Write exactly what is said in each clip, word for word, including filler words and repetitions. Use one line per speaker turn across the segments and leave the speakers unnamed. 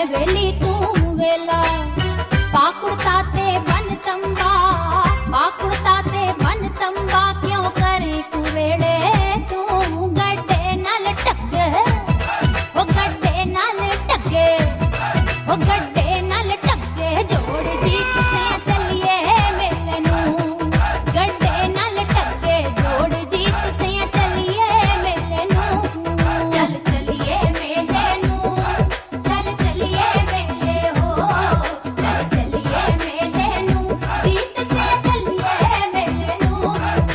वेली तू वेला पाकुड़ता ते बन तंबा पाकुड़ता ते बन तंबा क्यों करे कुवेड़े तू गड्ढे नाल टगे ओ गड्ढे नाल टगे ओ गड्ढे नाल टगे जोड़ जीत से चलिए मेले नू गड्ढे नाल टगे जोड़ जीत से चलिए मेले नू चल चलिए मेले नू चल चलिए मेले हो चल चलिए मेले नू जीत से चलिए मेले नू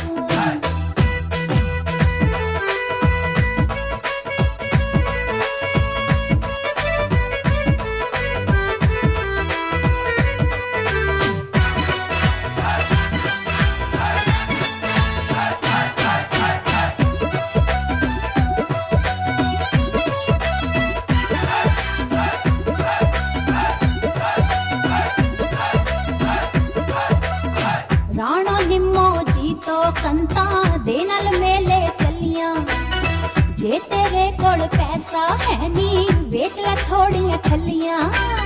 राणो निम्मो जीतो कंता दे नाल मेले चलियां जे तेरे कोल पैसा है नी बेच ला थोड़ियां छलियां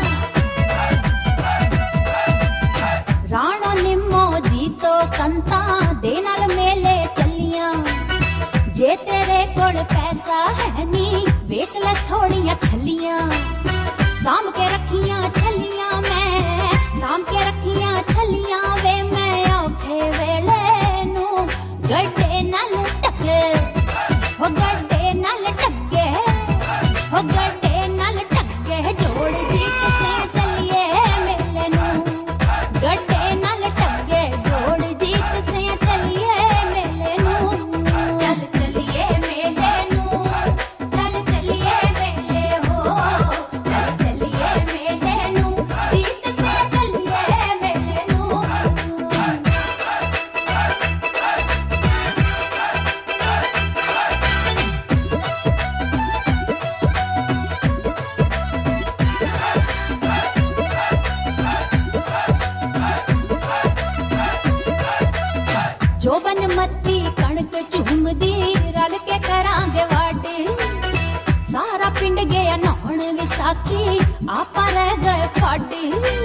राणो निम्मो जीतो कंता दे नाल मेले चलियां जे तेरे कोल पैसा है नी बेच ला थोड़ियां छलियां साम के रखियां छलियां मैं साम के रखियां छलियां वे मैं औखे वेले नू गड्ढे नाल टगे हो गड्ढे नाल टगे हो गड्ढे नाल टगे जोड़ जीत से चलिए मेले नू गड्ढे नाल टगे जोड़ जीत से चलिए मेले नू चल चलिए मेले नू चल चलिए मेले हो चल चलिए मेले नू जीत से चलिए मेले नू जो बन मत्ती कणक झूमदी रल के करांगे वाडे सारा पिंड गया नौण विसाखी आपा रह गए फाडे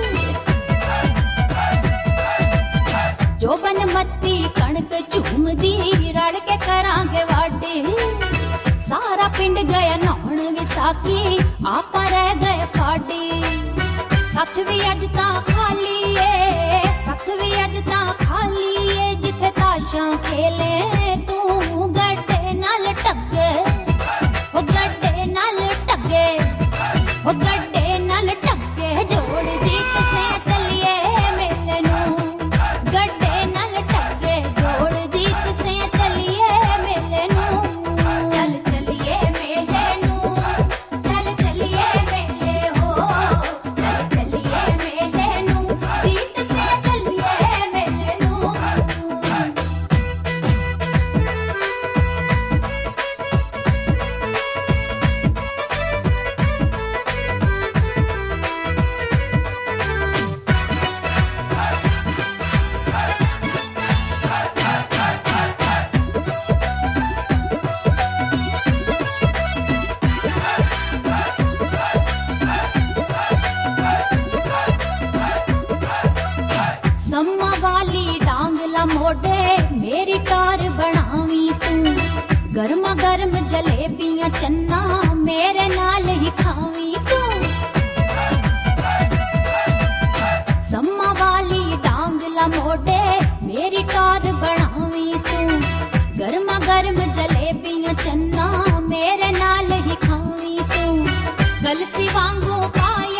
जो बन मत्ती कणक झूमदी रल के करांगे वाडे सारा पिंड गया नौण विसाखी आपा रह गए फाडे सथ भी अज तां खाली ए सथ भी अज तां खाली ए जिथे ताशां खेले तू गड्ढे नाल टगे ओ गड्ढे नाल टगे ओ गड्ढे नाल टगे जोड़ जीत से चलिए मेले नू गड्ढे नाल टगे जोड़ जीत से चलिए मेले नू चल चलिए मेले नू चल चलिए मेले हो चल चलिए मेले नू जीत से चलिए मेले नू सम्मा वाली डांगला मोड़े मेरी कार बनावी तू गर्मा गर्म जलेबियां चन्ना मेरे नाल ही खावी तू सम्मा वाली डांगला मोड़े मेरी कार बनावी तू गर्मा गर्म जलेबियां चन्ना मेरे नाल ही खावी तू गलसी वांगू पाई